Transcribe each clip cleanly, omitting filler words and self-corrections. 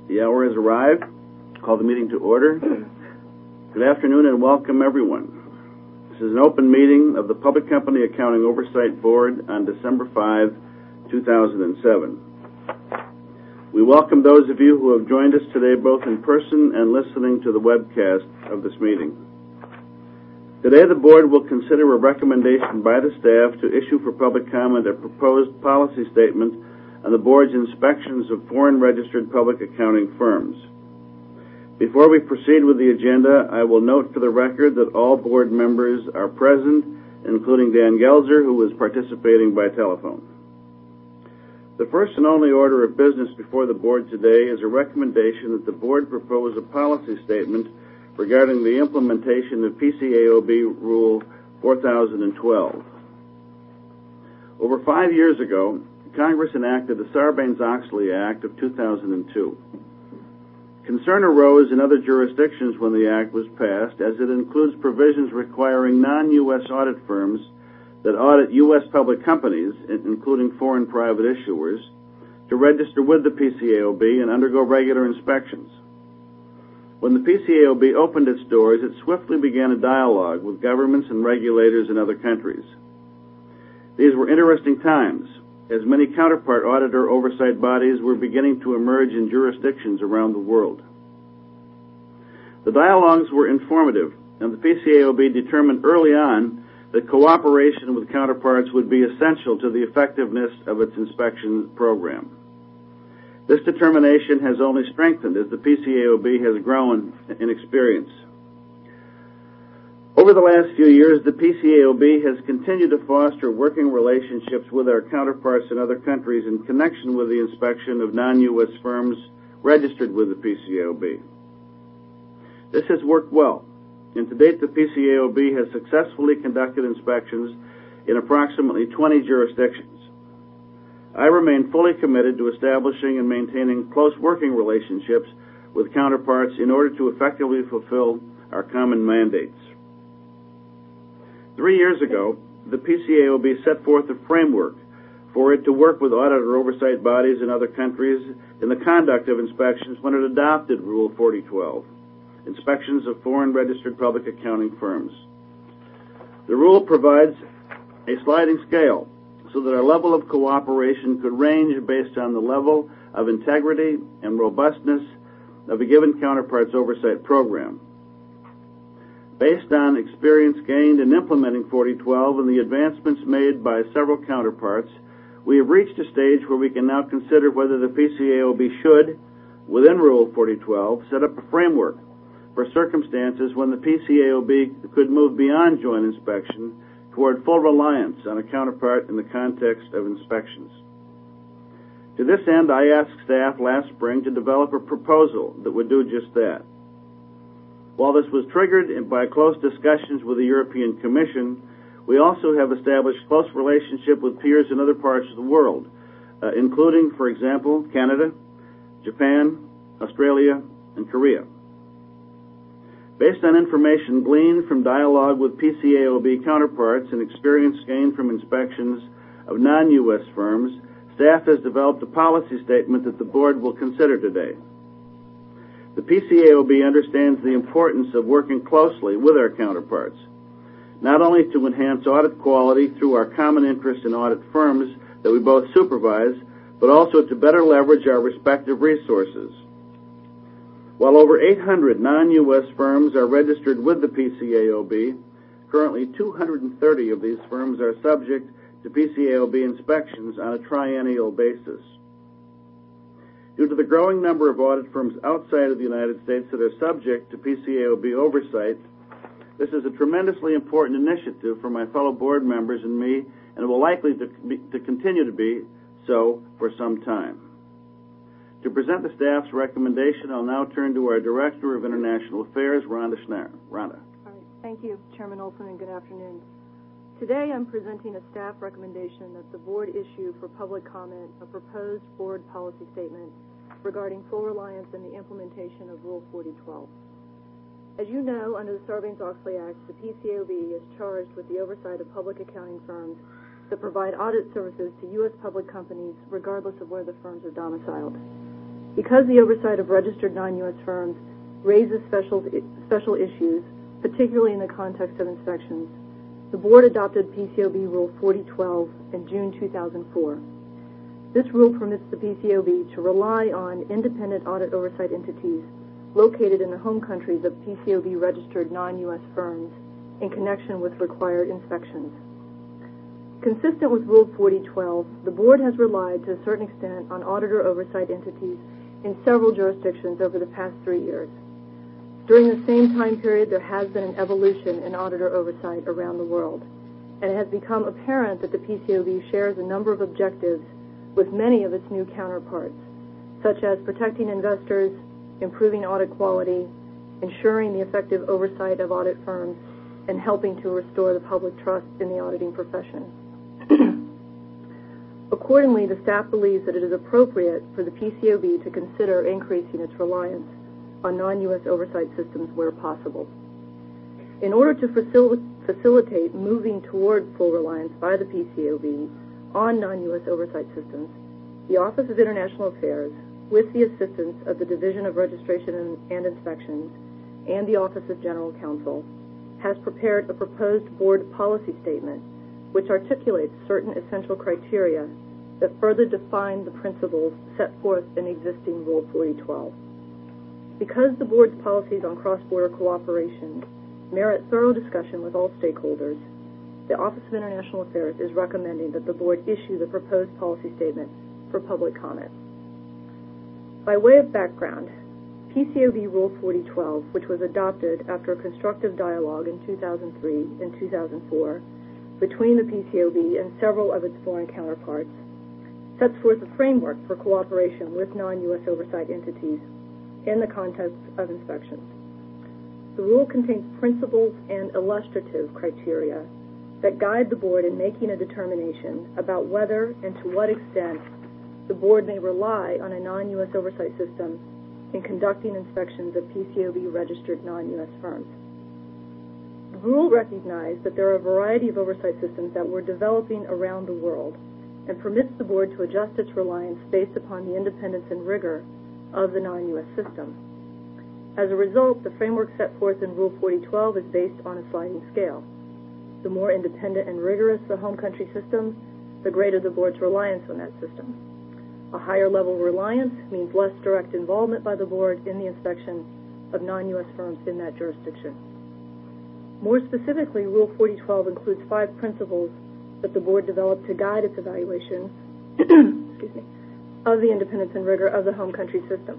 The hour has arrived. Call the meeting to order. Good afternoon and welcome everyone. This is an open meeting of the Public Company Accounting Oversight Board on December 5, 2007. We welcome those of you who have joined us today both in person and listening to the webcast of this meeting. Today the board will consider a recommendation by the staff to issue for public comment a proposed policy statement on the board's inspections of foreign registered public accounting firms. Before we proceed with the agenda, I will note for the record that all board members are present, including Dan Gelzer, who is participating by telephone. The first and only order of business before the board today is a recommendation that the board propose a policy statement regarding the implementation of PCAOB Rule 4012. Over 5 years ago, Congress enacted the Sarbanes-Oxley Act of 2002. Concern arose in other jurisdictions when the act was passed, as it includes provisions requiring non-U.S. audit firms that audit U.S. public companies, including foreign private issuers, to register with the PCAOB and undergo regular inspections. When the PCAOB opened its doors, it swiftly began a dialogue with governments and regulators in other countries. These were interesting times, as many counterpart auditor oversight bodies were beginning to emerge in jurisdictions around the world. The dialogues were informative, and the PCAOB determined early on that cooperation with counterparts would be essential to the effectiveness of its inspection program. This determination has only strengthened as the PCAOB has grown in experience. Over the last few years, the PCAOB has continued to foster working relationships with our counterparts in other countries in connection with the inspection of non-U.S. firms registered with the PCAOB. This has worked well, and to date the PCAOB has successfully conducted inspections in approximately 20 jurisdictions. I remain fully committed to establishing and maintaining close working relationships with counterparts in order to effectively fulfill our common mandates. 3 years ago, the PCAOB set forth a framework for it to work with auditor oversight bodies in other countries in the conduct of inspections when it adopted Rule 4012, inspections of foreign registered public accounting firms. The rule provides a sliding scale so that our level of cooperation could range based on the level of integrity and robustness of a given counterpart's oversight program. Based on experience gained in implementing 4012 and the advancements made by several counterparts, we have reached a stage where we can now consider whether the PCAOB should, within Rule 4012, set up a framework for circumstances when the PCAOB could move beyond joint inspection toward full reliance on a counterpart in the context of inspections. To this end, I asked staff last spring to develop a proposal that would do just that. While this was triggered by close discussions with the European Commission, we also have established close relationship with peers in other parts of the world, including, for example, Canada, Japan, Australia, and Korea. Based on information gleaned from dialogue with PCAOB counterparts and experience gained from inspections of non-U.S. firms, staff has developed a policy statement that the board will consider today. The PCAOB understands the importance of working closely with our counterparts, not only to enhance audit quality through our common interest in audit firms that we both supervise, but also to better leverage our respective resources. While over 800 non-U.S. firms are registered with the PCAOB, currently 230 of these firms are subject to PCAOB inspections on a triennial basis. Due to the growing number of audit firms outside of the United States that are subject to PCAOB oversight, this is a tremendously important initiative for my fellow board members and me, and it will likely to continue to be so for some time. To present the staff's recommendation, I'll now turn to our Director of International Affairs, Rhonda Schnarr. Rhonda. All right. Thank you, Chairman Olson, and good afternoon. Today I'm presenting a staff recommendation that the board issue for public comment a proposed board policy statement regarding full reliance in the implementation of Rule 4012. As you know, under the Sarbanes-Oxley Act, the PCAOB is charged with the oversight of public accounting firms that provide audit services to U.S. public companies regardless of where the firms are domiciled. Because the oversight of registered non-U.S. firms raises special issues, particularly in the context of inspections, the Board adopted PCAOB Rule 4012 in June 2004. This rule permits the PCAOB to rely on independent audit oversight entities located in the home countries of PCAOB-registered non-U.S. firms in connection with required inspections. Consistent with Rule 4012, the Board has relied to a certain extent on auditor oversight entities in several jurisdictions over the past 3 years. During the same time period, there has been an evolution in auditor oversight around the world, and it has become apparent that the PCAOB shares a number of objectives with many of its new counterparts, such as protecting investors, improving audit quality, ensuring the effective oversight of audit firms, and helping to restore the public trust in the auditing profession. Accordingly, the staff believes that it is appropriate for the PCAOB to consider increasing its reliance on non-U.S. oversight systems where possible. In order to facilitate moving toward full reliance by the PCAOB on non-U.S. oversight systems, the Office of International Affairs, with the assistance of the Division of Registration and Inspections and the Office of General Counsel, has prepared a proposed board policy statement which articulates certain essential criteria that further define the principles set forth in existing Rule 4012. Because the board's policies on cross-border cooperation merit thorough discussion with all stakeholders, the Office of International Affairs is recommending that the board issue the proposed policy statement for public comment. By way of background, PCAOB Rule 4012, which was adopted after a constructive dialogue in 2003 and 2004 between the PCAOB and several of its foreign counterparts, sets forth a framework for cooperation with non-U.S. oversight entities in the context of inspections. The rule contains principles and illustrative criteria that guide the board in making a determination about whether and to what extent the board may rely on a non-U.S. oversight system in conducting inspections of PCAOB-registered non-U.S. firms. The rule recognized that there are a variety of oversight systems that were developing around the world and permits the board to adjust its reliance based upon the independence and rigor of the non-U.S. system. As a result, the framework set forth in Rule 4012 is based on a sliding scale. The more independent and rigorous the home country system, the greater the board's reliance on that system. A higher level of reliance means less direct involvement by the board in the inspection of non-U.S. firms in that jurisdiction. More specifically, Rule 4012 includes 5 principles that the board developed to guide its evaluation of the independence and rigor of the home country system.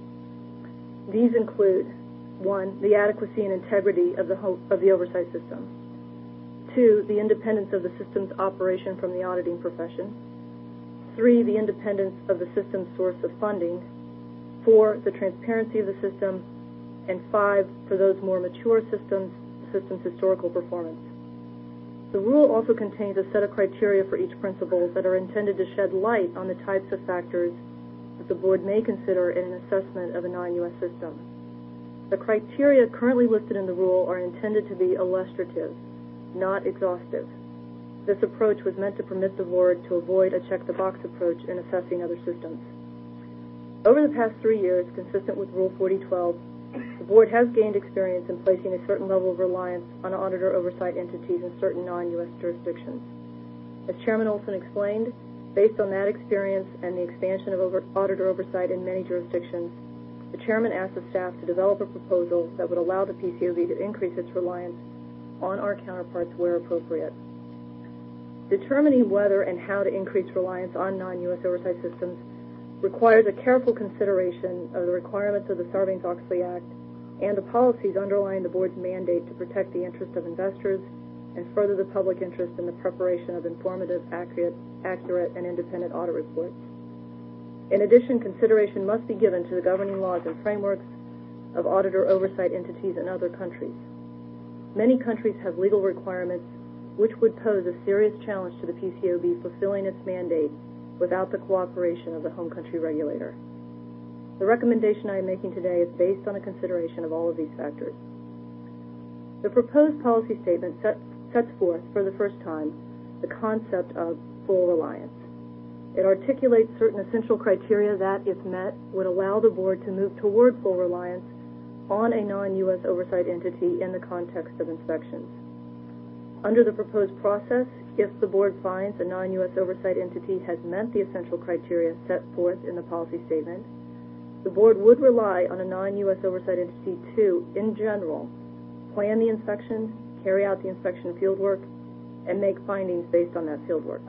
These include 1. The adequacy and integrity of the oversight system. 2. The independence of the system's operation from the auditing profession. 3. The independence of the system's source of funding. 4. The transparency of the system. And 5. For those more mature systems, the system's historical performance. The rule also contains a set of criteria for each principle that are intended to shed light on the types of factors that the board may consider in an assessment of a non-U.S. system. The criteria currently listed in the rule are intended to be illustrative, not exhaustive. This approach was meant to permit the board to avoid a check-the-box approach in assessing other systems. Over the past 3 years, consistent with Rule 4012, the board has gained experience in placing a certain level of reliance on auditor oversight entities in certain non-U.S. jurisdictions. As Chairman Olson explained, based on that experience and the expansion of auditor oversight in many jurisdictions, the Chairman asked the staff to develop a proposal that would allow the PCAOB to increase its reliance on our counterparts where appropriate. Determining whether and how to increase reliance on non-U.S. oversight systems requires a careful consideration of the requirements of the Sarbanes-Oxley Act and the policies underlying the board's mandate to protect the interest of investors and further the public interest in the preparation of informative, accurate, and independent audit reports. In addition, consideration must be given to the governing laws and frameworks of auditor oversight entities in other countries. Many countries have legal requirements which would pose a serious challenge to the PCAOB fulfilling its mandate without the cooperation of the home country regulator. The recommendation I am making today is based on a consideration of all of these factors. The proposed policy statement sets forth for the first time the concept of full reliance. It articulates certain essential criteria that, if met, would allow the board to move toward full reliance on a non-U.S. oversight entity in the context of inspections. Under the proposed process, if the board finds a non-U.S. oversight entity has met the essential criteria set forth in the policy statement, the board would rely on a non-U.S. oversight entity to, in general, plan the inspection, carry out the inspection fieldwork, and make findings based on that fieldwork.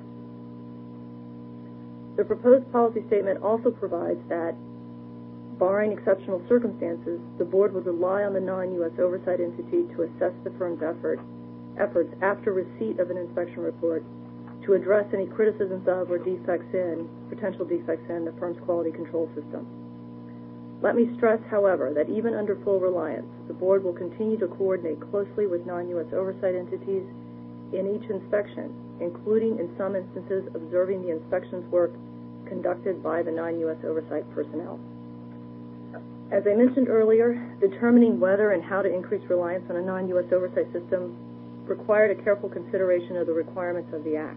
The proposed policy statement also provides that, barring exceptional circumstances, the board would rely on the non-U.S. oversight entity to assess the firm's efforts after receipt of an inspection report to address any criticisms of or potential defects in the firm's quality control system. Let me stress, however, that even under full reliance, the board will continue to coordinate closely with non-U.S. oversight entities in each inspection, including in some instances observing the inspections work conducted by the non-U.S. oversight personnel. As I mentioned earlier, determining whether and how to increase reliance on a non-U.S. oversight system required a careful consideration of the requirements of the Act.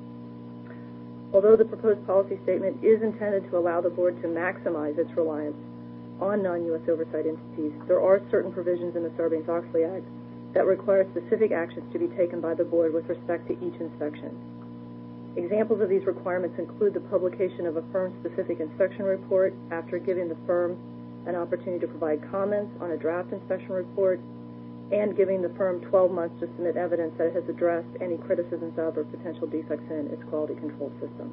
Although the proposed policy statement is intended to allow the board to maximize its reliance on non-U.S. oversight entities, there are certain provisions in the Sarbanes-Oxley Act that require specific actions to be taken by the board with respect to each inspection. Examples of these requirements include the publication of a firm-specific inspection report after giving the firm an opportunity to provide comments on a draft inspection report, and giving the firm 12 months to submit evidence that it has addressed any criticisms of or potential defects in its quality control system.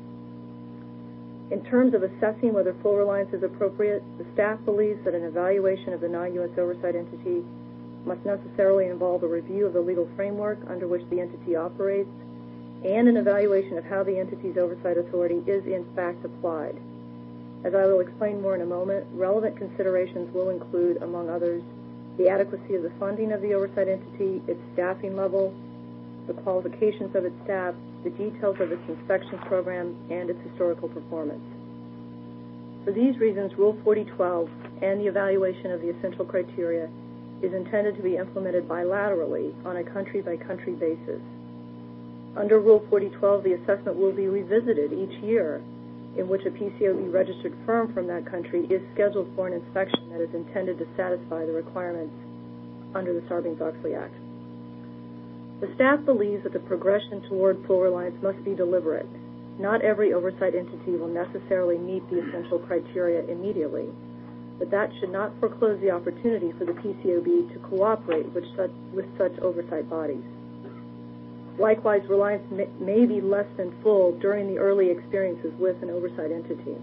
In terms of assessing whether full reliance is appropriate, the staff believes that an evaluation of the non-U.S. oversight entity must necessarily involve a review of the legal framework under which the entity operates and an evaluation of how the entity's oversight authority is in fact applied. As I will explain more in a moment, relevant considerations will include, among others, the adequacy of the funding of the oversight entity, its staffing level, the qualifications of its staff, the details of its inspection program, and its historical performance. For these reasons, Rule 4012 and the evaluation of the essential criteria is intended to be implemented bilaterally on a country-by-country basis. Under Rule 4012, the assessment will be revisited each year in which a PCAOB-registered firm from that country is scheduled for an inspection that is intended to satisfy the requirements under the Sarbanes-Oxley Act. The staff believes that the progression toward full reliance must be deliberate. Not every oversight entity will necessarily meet the essential criteria immediately, but that should not foreclose the opportunity for the PCAOB to cooperate with such oversight bodies. Likewise, reliance may be less than full during the early experiences with an oversight entity.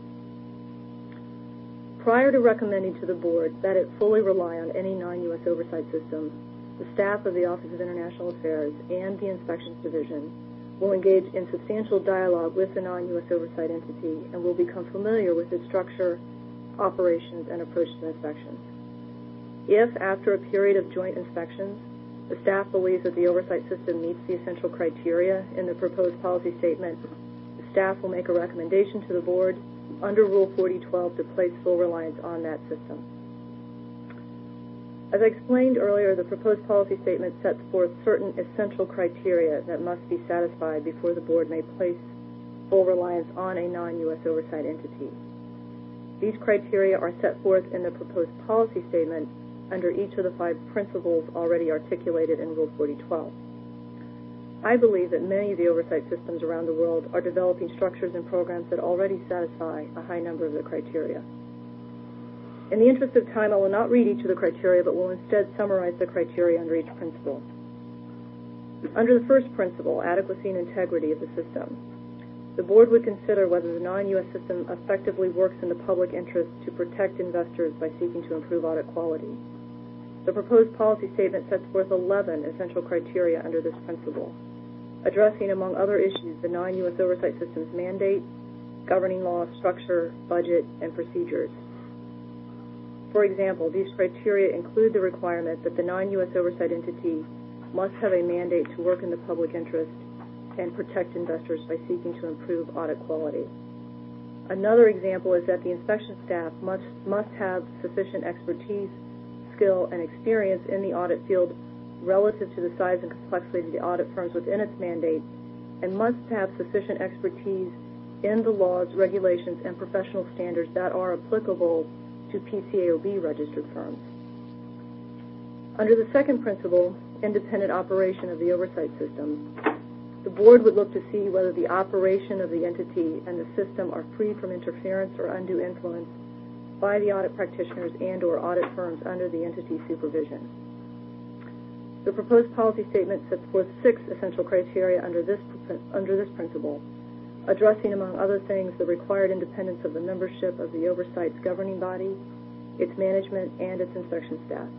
Prior to recommending to the board that it fully rely on any non-U.S. oversight system, the staff of the Office of International Affairs and the Inspections Division will engage in substantial dialogue with the non-U.S. oversight entity and will become familiar with its structure, operations, and approach to inspections. If, after a period of joint inspections, the staff believes that the oversight system meets the essential criteria in the proposed policy statement, the staff will make a recommendation to the board under Rule 4012 to place full reliance on that system. As I explained earlier, the proposed policy statement sets forth certain essential criteria that must be satisfied before the board may place full reliance on a non-U.S. oversight entity. These criteria are set forth in the proposed policy statement under each of the 5 principles already articulated in Rule 4012. I believe that many of the oversight systems around the world are developing structures and programs that already satisfy a high number of the criteria. In the interest of time, I will not read each of the criteria, but will instead summarize the criteria under each principle. Under the first principle, adequacy and integrity of the system, the board would consider whether the non-U.S. system effectively works in the public interest to protect investors by seeking to improve audit quality. The proposed policy statement sets forth 11 essential criteria under this principle, addressing, among other issues, the non-U.S. oversight system's mandate, governing law, structure, budget, and procedures. For example, these criteria include the requirement that the non-U.S. oversight entity must have a mandate to work in the public interest and protect investors by seeking to improve audit quality. Another example is that the inspection staff must have sufficient expertise, skill, and experience in the audit field relative to the size and complexity of the audit firms within its mandate, and must have sufficient expertise in the laws, regulations, and professional standards that are applicable to PCAOB registered firms. Under the second principle, independent operation of the oversight system, the board would look to see whether the operation of the entity and the system are free from interference or undue influence by the audit practitioners and/or audit firms under the entity's supervision. The proposed policy statement sets forth 6 essential criteria under this principle, addressing, among other things, the required independence of the membership of the oversight's governing body, its management, and its inspection staff.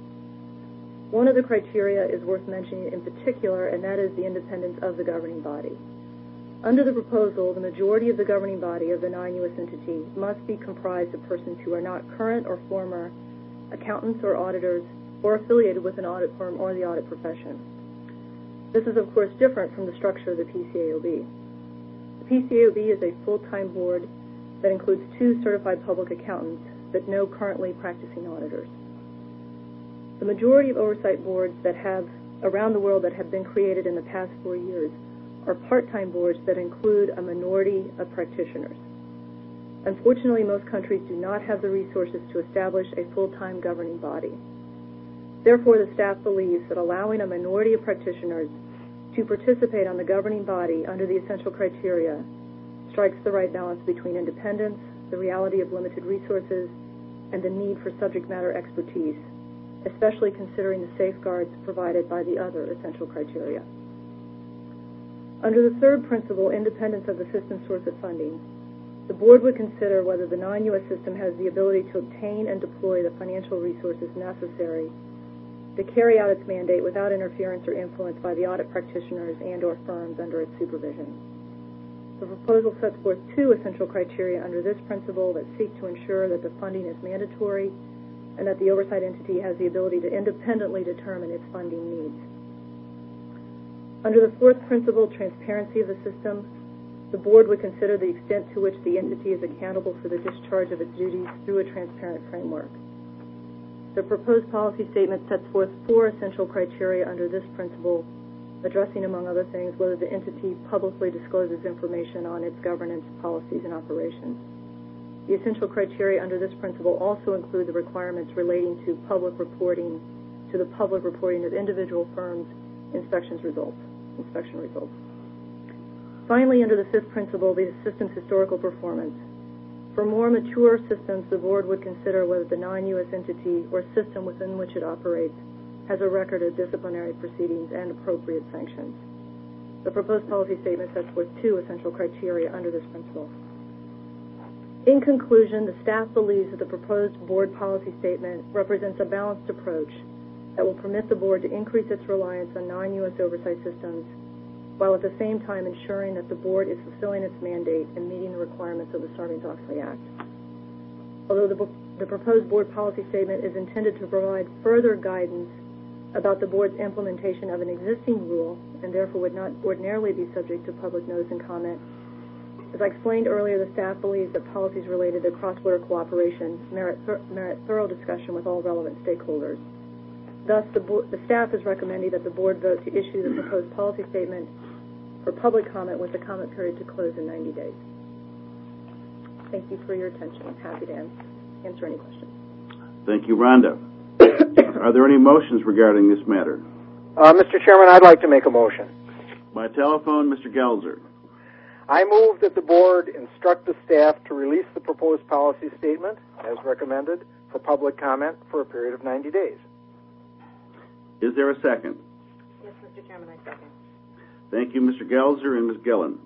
One of the criteria is worth mentioning in particular, and that is the independence of the governing body. Under the proposal, the majority of the governing body of the non-U.S. entity must be comprised of persons who are not current or former accountants or auditors or affiliated with an audit firm or the audit profession. This is, of course, different from the structure of the PCAOB. The PCAOB is a full-time board that includes 2 certified public accountants, but no currently practicing auditors. The majority of oversight boards that have around the world that have been created in the past 4 years are part-time boards that include a minority of practitioners. Unfortunately, most countries do not have the resources to establish a full-time governing body. Therefore, the staff believes that allowing a minority of practitioners to participate on the governing body under the essential criteria strikes the right balance between independence, the reality of limited resources, and the need for subject matter expertise, especially considering the safeguards provided by the other essential criteria. Under the third principle, independence of the system source of funding, the board would consider whether the non-U.S. system has the ability to obtain and deploy the financial resources necessary to carry out its mandate without interference or influence by the audit practitioners and/or firms under its supervision. The proposal sets forth 2 essential criteria under this principle that seek to ensure that the funding is mandatory and that the oversight entity has the ability to independently determine its funding needs. Under the fourth principle, transparency of the system, the board would consider the extent to which the entity is accountable for the discharge of its duties through a transparent framework. The proposed policy statement sets forth 4 essential criteria under this principle, addressing, among other things, whether the entity publicly discloses information on its governance, policies, and operations. The essential criteria under this principle also include the requirements relating to public reporting, of individual firms' inspection results. Finally, under the fifth principle, the system's historical performance. For more mature systems, the board would consider whether the non-U.S. entity or system within which it operates has a record of disciplinary proceedings and appropriate sanctions. The proposed policy statement sets forth 2 essential criteria under this principle. In conclusion, the staff believes that the proposed board policy statement represents a balanced approach that will permit the board to increase its reliance on non-U.S. oversight systems, while at the same time ensuring that the board is fulfilling its mandate and meeting the requirements of the Sarbanes-Oxley Act. Although the proposed board policy statement is intended to provide further guidance about the board's implementation of an existing rule and therefore would not ordinarily be subject to public notice and comment, as I explained earlier, the staff believes that policies related to cross-border cooperation merit thorough discussion with all relevant stakeholders. Thus, the staff is recommending that the board vote to issue the proposed policy statement for public comment with the comment period to close in 90 days. Thank you for your attention. I'm happy to answer any questions. Thank you, Rhonda. Are there any motions regarding this matter? Mr. Chairman, I'd like to make a motion. By telephone, Mr. Gelser. I move that the board instruct the staff to release the proposed policy statement, as recommended, for public comment for a period of 90 days. Is there a second? Yes, Mr. Chairman, I second. Thank you, Mr. Gelser and Ms. Gillen.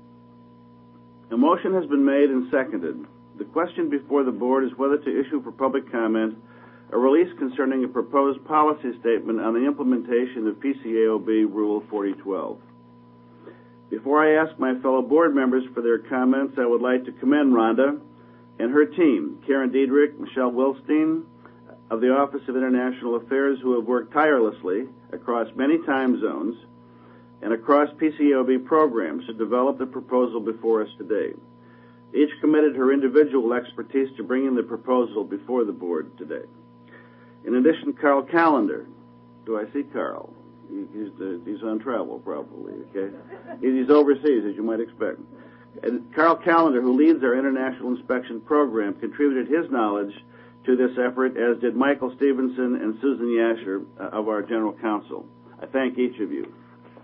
A motion has been made and seconded. The question before the board is whether to issue for public comment a release concerning a proposed policy statement on the implementation of PCAOB Rule 4012. Before I ask my fellow board members for their comments, I would like to commend Rhonda and her team, Karen Diedrich, Michelle Wilstein of the Office of International Affairs, who have worked tirelessly across many time zones and across PCAOB programs to develop the proposal before us today. Each committed her individual expertise to bringing the proposal before the board today. In addition, Carl Callender. Do I see Carl? He's on travel, probably, okay? He's overseas, as you might expect. And Carl Callender, who leads our international inspection program, contributed his knowledge to this effort, as did Michael Stevenson and Susan Yasher of our General Counsel. I thank each of you.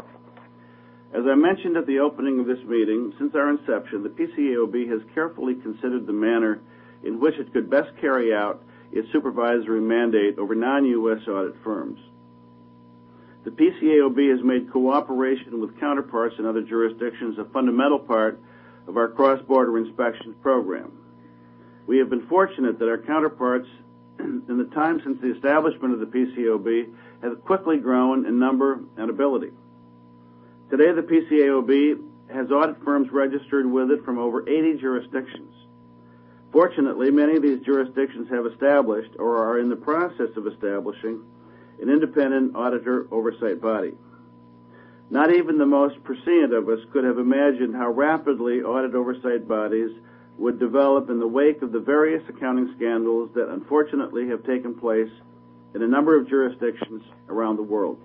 As I mentioned at the opening of this meeting, since our inception, the PCAOB has carefully considered the manner in which it could best carry out its supervisory mandate over non-U.S. audit firms. The PCAOB has made cooperation with counterparts in other jurisdictions a fundamental part of our cross-border inspections program. We have been fortunate that our counterparts in the time since the establishment of the PCAOB have quickly grown in number and ability. Today, the PCAOB has audit firms registered with it from over 80 jurisdictions. Fortunately, many of these jurisdictions have established or are in the process of establishing an independent auditor oversight body. Not even the most prescient of us could have imagined how rapidly audit oversight bodies would develop in the wake of the various accounting scandals that unfortunately have taken place in a number of jurisdictions around the world.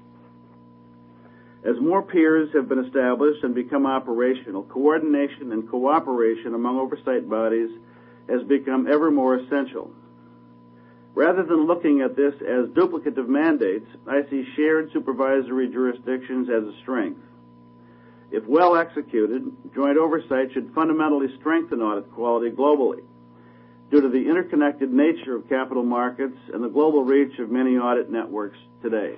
As more peers have been established and become operational, coordination and cooperation among oversight bodies has become ever more essential. Rather than looking at this as duplicative mandates, I see shared supervisory jurisdictions as a strength. If well executed, joint oversight should fundamentally strengthen audit quality globally due to the interconnected nature of capital markets and the global reach of many audit networks today.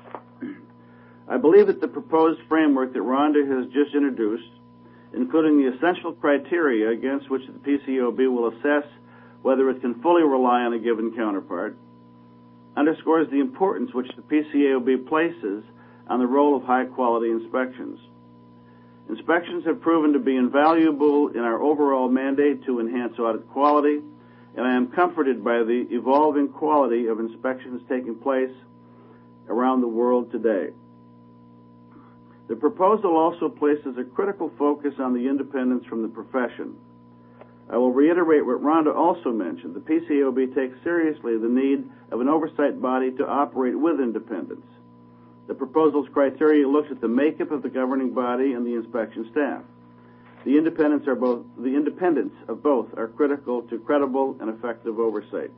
I believe that the proposed framework that Rhonda has just introduced, including the essential criteria against which the PCAOB will assess whether it can fully rely on a given counterpart, underscores the importance which the PCAOB places on the role of high-quality inspections. Inspections have proven to be invaluable in our overall mandate to enhance audit quality, and I am comforted by the evolving quality of inspections taking place around the world today. The proposal also places a critical focus on the independence from the profession. I will reiterate what Rhonda also mentioned. The PCAOB takes seriously the need of an oversight body to operate with independence. The proposal's criteria looks at the makeup of the governing body and the inspection staff. The independence of both are critical to credible and effective oversight.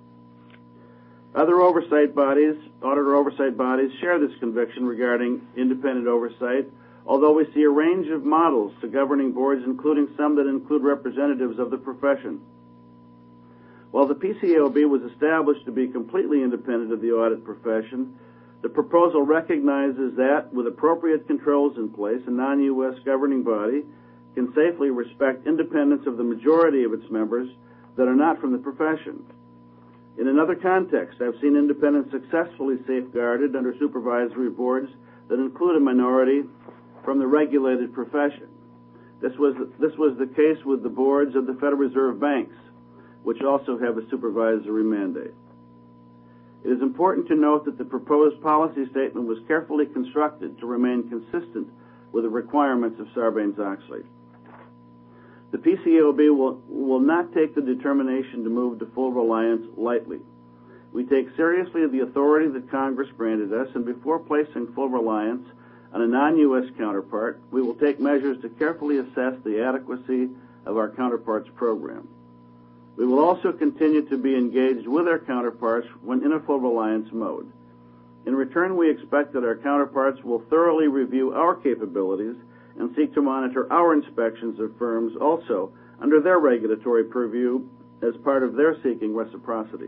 Other oversight bodies, auditor oversight bodies, share this conviction regarding independent oversight, although we see a range of models to governing boards, including some that include representatives of the profession. While the PCAOB was established to be completely independent of the audit profession, the proposal recognizes that, with appropriate controls in place, a non-U.S. governing body can safely respect independence of the majority of its members that are not from the profession. In another context, I've seen independence successfully safeguarded under supervisory boards that include a minority from the regulated profession. This was the case with the boards of the Federal Reserve banks, which also have a supervisory mandate. It is important to note that the proposed policy statement was carefully constructed to remain consistent with the requirements of Sarbanes-Oxley. The PCAOB will not take the determination to move to full reliance lightly. We take seriously the authority that Congress granted us, and before placing full reliance on a non-U.S. counterpart, we will take measures to carefully assess the adequacy of our counterparts program. We will also continue to be engaged with our counterparts when in a full reliance mode. In return, we expect that our counterparts will thoroughly review our capabilities and seek to monitor our inspections of firms also under their regulatory purview as part of their seeking reciprocity.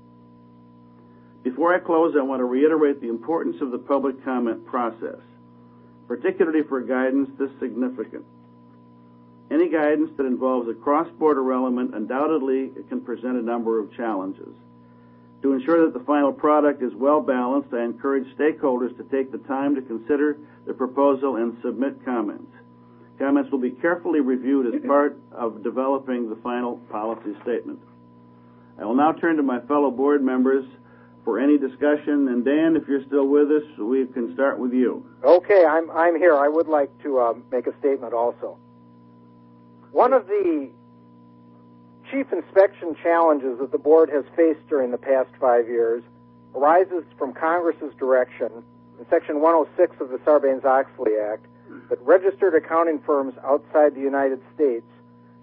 Before I close, I want to reiterate the importance of the public comment process, particularly for guidance this significant. Any guidance that involves a cross-border element undoubtedly can present a number of challenges. To ensure that the final product is well-balanced, I encourage stakeholders to take the time to consider the proposal and submit comments. Comments will be carefully reviewed as part of developing the final policy statement. I will now turn to my fellow board members for any discussion. And Dan, if you're still with us, we can start with you. Okay, I'm here. I would like to make a statement also. One of the chief inspection challenges that the board has faced during the past 5 years arises from Congress's direction in Section 106 of the Sarbanes-Oxley Act that registered accounting firms outside the United States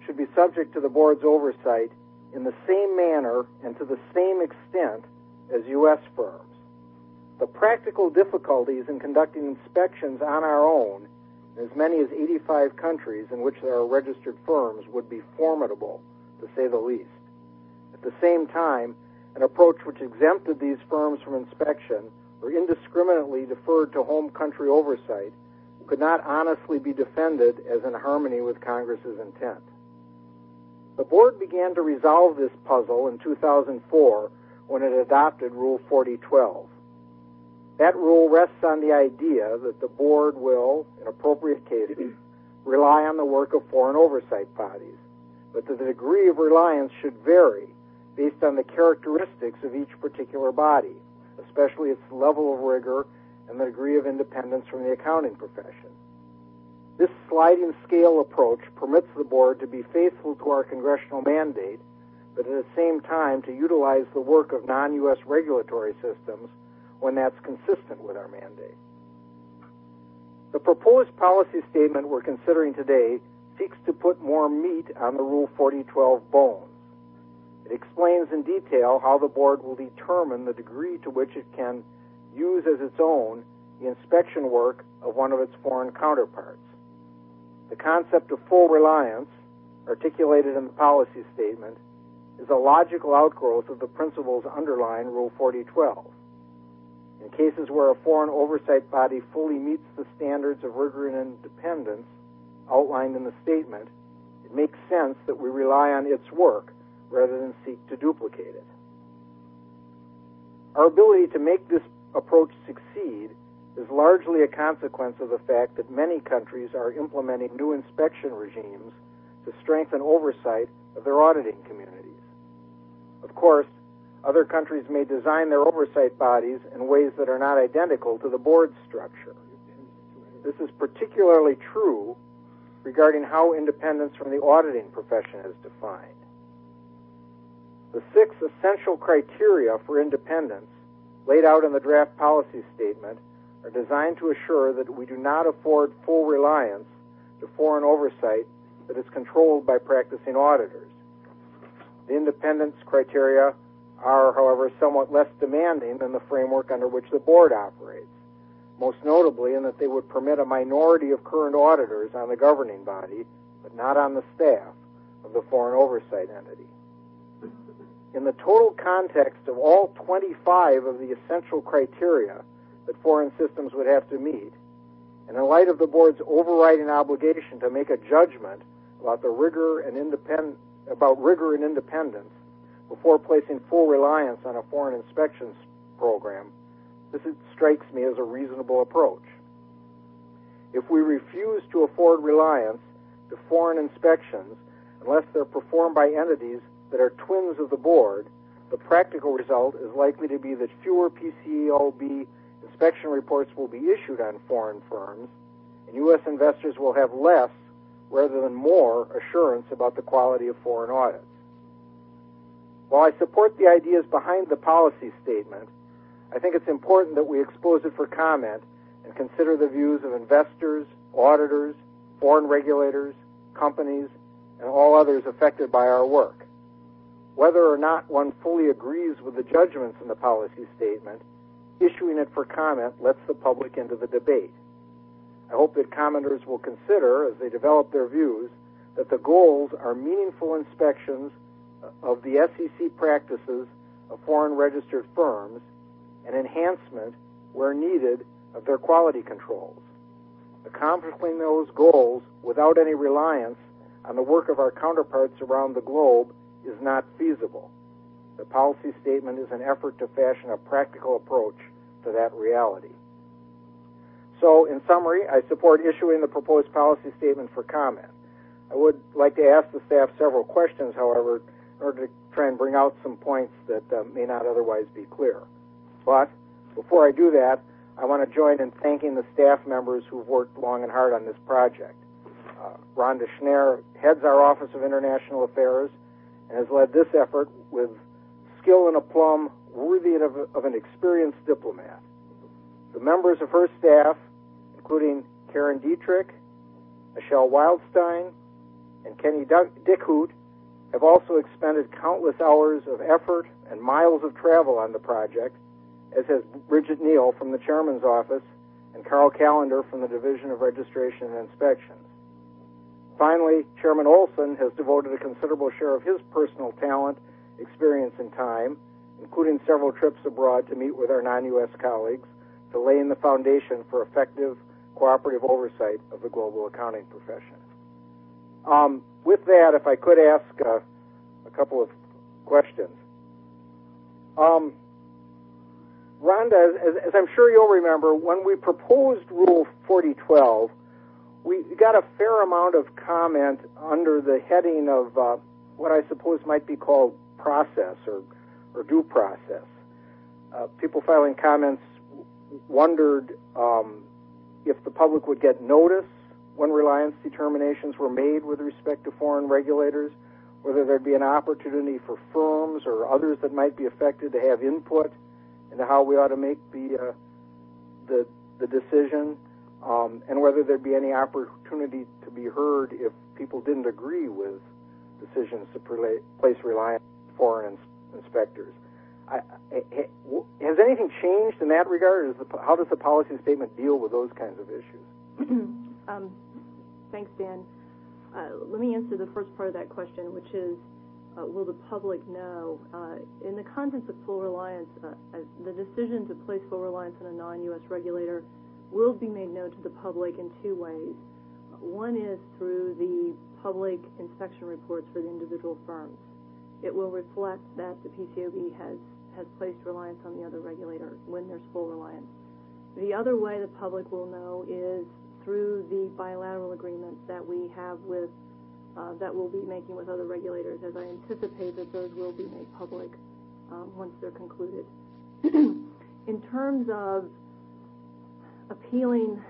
should be subject to the board's oversight in the same manner and to the same extent as U.S. firms. The practical difficulties in conducting inspections on our own in as many as 85 countries in which there are registered firms would be formidable, to say the least. At the same time, an approach which exempted these firms from inspection or indiscriminately deferred to home country oversight could not honestly be defended as in harmony with Congress's intent. The board began to resolve this puzzle in 2004 when it adopted Rule 4012. That rule rests on the idea that the board will, in appropriate cases, rely on the work of foreign oversight bodies, but that the degree of reliance should vary based on the characteristics of each particular body, especially its level of rigor and the degree of independence from the accounting profession. This sliding scale approach permits the board to be faithful to our congressional mandate, but at the same time to utilize the work of non-U.S. regulatory systems when that's consistent with our mandate. The proposed policy statement we're considering today seeks to put more meat on the Rule 4012 bones. It explains in detail how the board will determine the degree to which it can use as its own the inspection work of one of its foreign counterparts. The concept of full reliance, articulated in the policy statement, is a logical outgrowth of the principles underlying Rule 4012. In cases where a foreign oversight body fully meets the standards of rigor and independence outlined in the statement, it makes sense that we rely on its work rather than seek to duplicate it. Our ability to make this approach succeed is largely a consequence of the fact that many countries are implementing new inspection regimes to strengthen oversight of their auditing communities. Of course, other countries may design their oversight bodies in ways that are not identical to the board's structure. This is particularly true regarding how independence from the auditing profession is defined. The 6 essential criteria for independence laid out in the draft policy statement are designed to assure that we do not afford full reliance to foreign oversight that is controlled by practicing auditors. The independence criteria are, however, somewhat less demanding than the framework under which the board operates, most notably in that they would permit a minority of current auditors on the governing body, but not on the staff of the foreign oversight entity. In the total context of all 25 of the essential criteria that foreign systems would have to meet, and in light of the board's overriding obligation to make a judgment about rigor and independence before placing full reliance on a foreign inspections program, this strikes me as a reasonable approach. If we refuse to afford reliance to foreign inspections unless they're performed by entities that are twins of the board, the practical result is likely to be that fewer PCAOB inspection reports will be issued on foreign firms, and U.S. investors will have less rather than more assurance about the quality of foreign audits. While I support the ideas behind the policy statement, I think it's important that we expose it for comment and consider the views of investors, auditors, foreign regulators, companies, and all others affected by our work. Whether or not one fully agrees with the judgments in the policy statement, issuing it for comment lets the public into the debate. I hope that commenters will consider, as they develop their views, that the goals are meaningful inspections of the SEC practices of foreign registered firms and enhancement, where needed, of their quality controls. Accomplishing those goals without any reliance on the work of our counterparts around the globe is not feasible. The policy statement is an effort to fashion a practical approach to that reality. So, in summary, I support issuing the proposed policy statement for comment. I would like to ask the staff several questions, however, in order to try and bring out some points that may not otherwise be clear. But before I do that, I want to join in thanking the staff members who've worked long and hard on this project. Rhonda Schneer heads our Office of International Affairs and has led this effort with skill and aplomb worthy of an experienced diplomat. The members of her staff, including Karen Dietrich, Michelle Wildstein, and Kenny Dickhout have also expended countless hours of effort and miles of travel on the project, as has Bridget Neal from the Chairman's Office and Carl Callender from the Division of Registration and Inspections. Finally, Chairman Olson has devoted a considerable share of his personal talent, experience, and time, including several trips abroad to meet with our non-U.S. colleagues, to laying the foundation for effective cooperative oversight of the global accounting profession. With that, if I could ask a couple of questions. Rhonda, as I'm sure you'll remember, when we proposed Rule 4012, we got a fair amount of comment under the heading of what I suppose might be called process or due process. People filing comments wondered if the public would get notice when reliance determinations were made with respect to foreign regulators, whether there'd be an opportunity for firms or others that might be affected to have input into how we ought to make the decision, and whether there'd be any opportunity to be heard if people didn't agree with decisions to place reliance on foreign inspectors. Has anything changed in that regard? How does the policy statement deal with those kinds of issues? Thanks, Dan. Let me answer the first part of that question, which is, will the public know? In the context of full reliance, the decision to place full reliance on a non-U.S. regulator will be made known to the public in two ways. One is through the public inspection reports for the individual firms. It will reflect that the PCAOB has placed reliance on the other regulator when there's full reliance. The other way the public will know is through the bilateral agreements that we have with, that we'll be making with other regulators, as I anticipate that those will be made public once they're concluded. In terms of appealing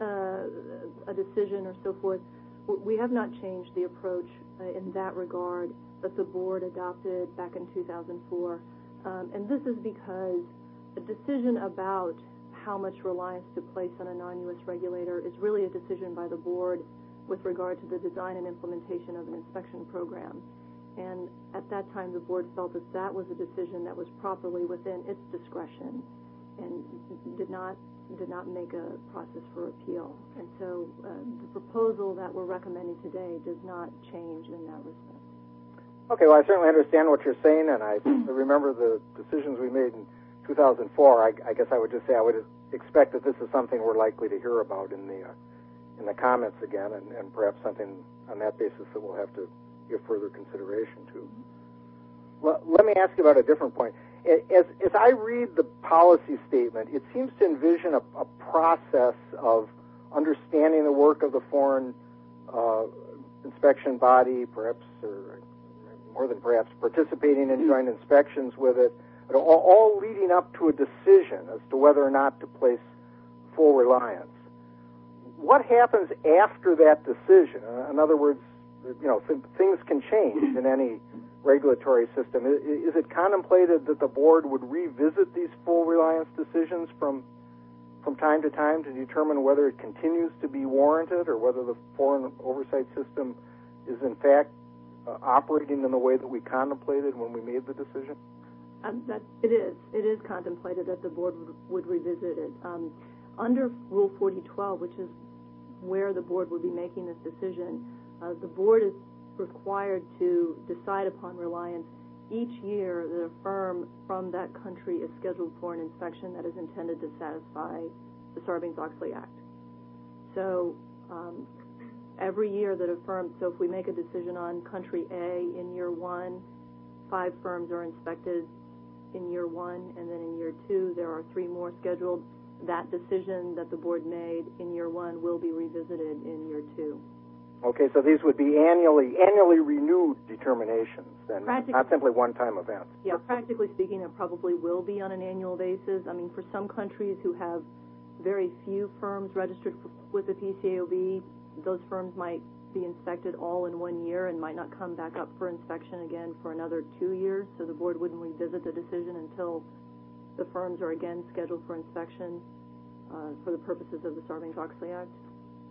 a decision or so forth, we have not changed the approach in that regard that the board adopted back in 2004. And this is because a decision about how much reliance to place on a non-U.S. regulator is really a decision by the board with regard to the design and implementation of an inspection program. And at that time, the board felt that that was a decision that was properly within its discretion and did not make a process for appeal. And so the proposal that we're recommending today does not change in that respect. Okay, well, I certainly understand what you're saying, and I remember the decisions we made in 2004. I guess I would just say I would expect that this is something we're likely to hear about in the comments again, and perhaps something on that basis that we'll have to give further consideration to. Well, let me ask you about a different point. As I read the policy statement, it seems to envision a process of understanding the work of the foreign inspection body, perhaps, or more than perhaps, participating in joint inspections with it, all leading up to a decision as to whether or not to place full reliance. What happens after that decision? In other words, things can change in any regulatory system. Is it contemplated that the board would revisit these full reliance decisions from time to time to determine whether it continues to be warranted or whether the foreign oversight system is in fact operating in the way that we contemplated when we made the decision? It is contemplated that the board would revisit it. Under Rule 4012, which is where the board would be making this decision, the board is required to decide upon reliance each year that a firm from that country is scheduled for an inspection that is intended to satisfy the Sarbanes-Oxley Act. So every year that a firm, so if we make a decision on country A in year 1, 5 firms are inspected in year 1, and then in year 2 there are 3 more scheduled. That decision that the board made in year 1 will be revisited in year 2. Okay, so these would be annually renewed determinations, then, not simply one-time events. Yeah, practically speaking, it probably will be on an annual basis. I mean, for some countries who have very few firms registered with the PCAOB, those firms might be inspected all in 1 year and might not come back up for inspection again for another 2 years, so the board wouldn't revisit the decision until the firms are again scheduled for inspection for the purposes of the Sarbanes-Oxley Act.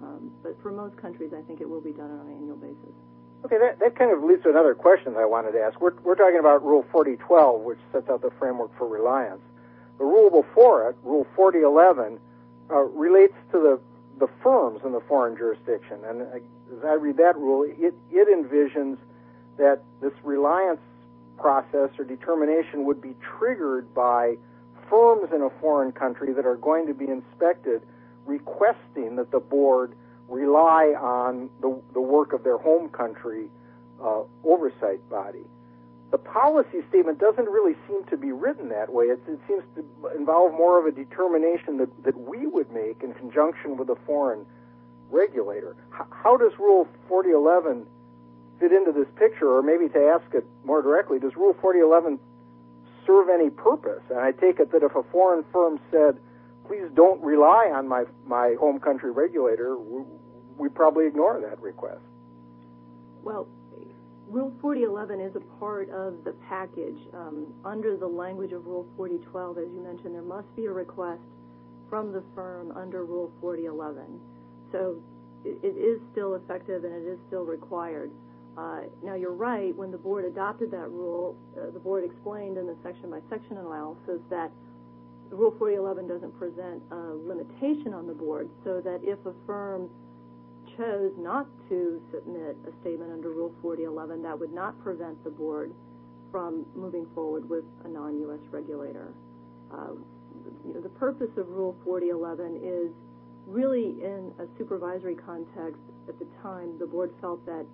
But for most countries, I think it will be done on an annual basis. Okay, that kind of leads to another question that I wanted to ask. We're talking about Rule 4012, which sets out the framework for reliance. The rule before it, Rule 4011, relates to the firms in the foreign jurisdiction. And as I read that rule, it envisions that this reliance process or determination would be triggered by firms in a foreign country that are going to be inspected requesting that the board rely on the work of their home country oversight body. The policy statement doesn't really seem to be written that way. It seems to involve more of a determination that we would make in conjunction with a foreign regulator. How does Rule 4011 fit into this picture? Or maybe to ask it more directly, does Rule 4011 serve any purpose? And I take it that if a foreign firm said, please don't rely on my home country regulator, we'd probably ignore that request. Well, Rule 4011 is a part of the package. Under the language of Rule 4012, as you mentioned, there must be a request from the firm under Rule 4011. So it is still effective and it is still required. Now, you're right. When the board adopted that rule, the board explained in the section-by-section analysis that Rule 4011 doesn't present a limitation on the board, so that if a firm chose not to submit a statement under Rule 4011, that would not prevent the board from moving forward with a non-U.S. regulator. The purpose of Rule 4011 is really in a supervisory context. At the time, the board felt that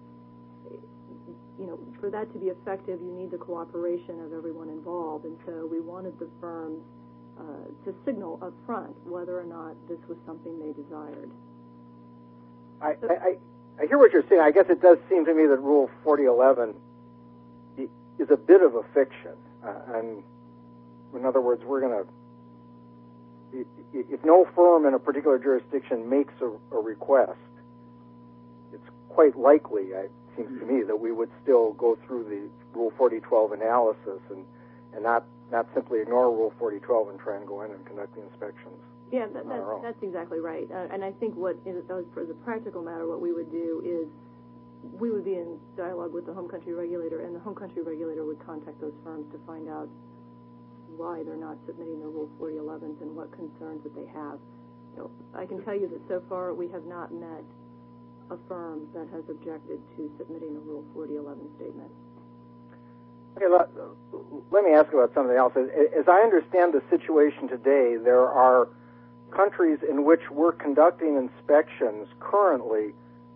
for that to be effective, you need the cooperation of everyone involved, and so we wanted the firms to signal up front whether or not this was something they desired. I hear what you're saying. I guess it does seem to me that Rule 4011 is a bit of a fiction. And in other words, we're going to, if no firm in a particular jurisdiction makes a request, it's quite likely, it seems to me, that we would still go through the Rule 4012 analysis and not simply ignore Rule 4012 and try and go in and conduct the inspections. Yeah, that's exactly right. And I think for the practical matter, what we would do is we would be in dialogue with the home country regulator, and the home country regulator would contact those firms to find out why they're not submitting their Rule 4011s and what concerns that they have. I can tell you that so far we have not met a firm that has objected to submitting a Rule 4011 statement. Okay, let me ask about something else. As I understand the situation today, there are countries in which we're conducting inspections currently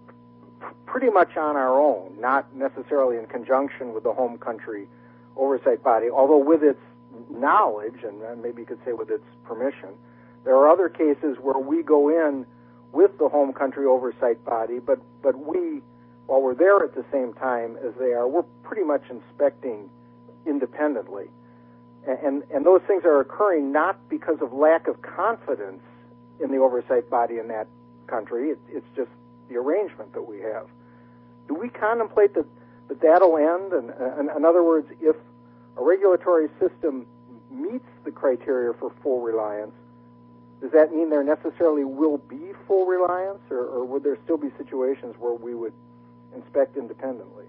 pretty much on our own, not necessarily in conjunction with the home country oversight body, although with its knowledge, and maybe you could say with its permission. There are other cases where we go in with the home country oversight body, but we, while we're there at the same time as they are, we're pretty much inspecting independently. And those things are occurring not because of lack of confidence in the oversight body in that country. It's just the arrangement that we have. Do we contemplate that that'll end? And in other words, if a regulatory system meets the criteria for full reliance, does that mean there necessarily will be full reliance, or would there still be situations where we would inspect independently?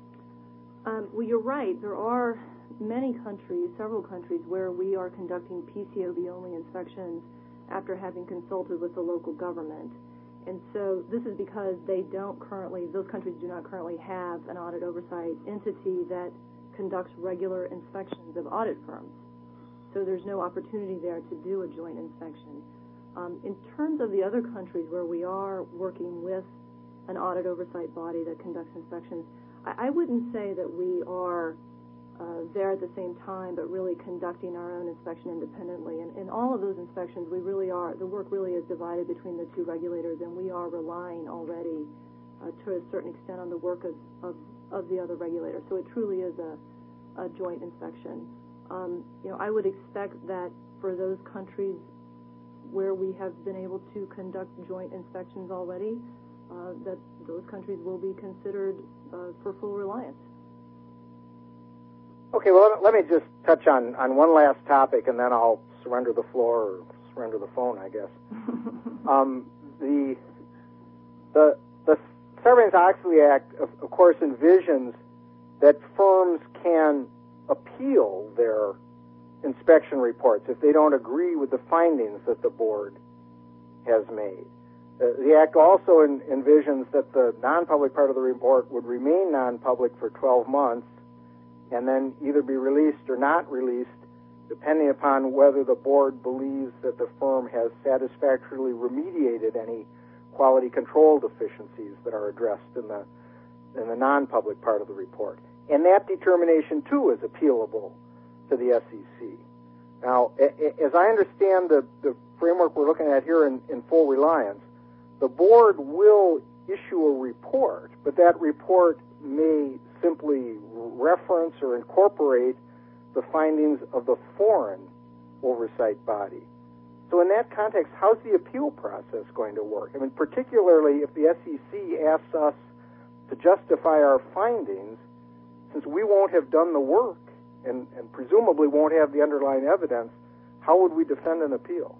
Well, you're right. There are many countries, several countries, where we are conducting PCAOB-only inspections after having consulted with the local government. And so this is because those countries do not currently have an audit oversight entity that conducts regular inspections of audit firms. So there's no opportunity there to do a joint inspection. In terms of the other countries where we are working with an audit oversight body that conducts inspections, I wouldn't say that we are there at the same time, but really conducting our own inspection independently. And in all of those inspections, the work really is divided between the two regulators, and we are relying already to a certain extent on the work of the other regulators. So it truly is a joint inspection. I would expect that for those countries where we have been able to conduct joint inspections already, that those countries will be considered for full reliance. Okay, well, let me just touch on one last topic, and then I'll surrender the floor or surrender the phone, I guess. The Sarbanes-Oxley Act, of course, envisions that firms can appeal their inspection reports if they don't agree with the findings that the board has made. The Act also envisions that the non-public part of the report would remain non-public for 12 months and then either be released or not released depending upon whether the board believes that the firm has satisfactorily remediated any quality control deficiencies that are addressed in the non-public part of the report. And that determination, too, is appealable to the SEC. Now, as I understand the framework we're looking at here in full reliance, the board will issue a report, but that report may simply reference or incorporate the findings of the foreign oversight body. So in that context, how's the appeal process going to work? I mean, particularly if the SEC asks us to justify our findings, since we won't have done the work and presumably won't have the underlying evidence, how would we defend an appeal?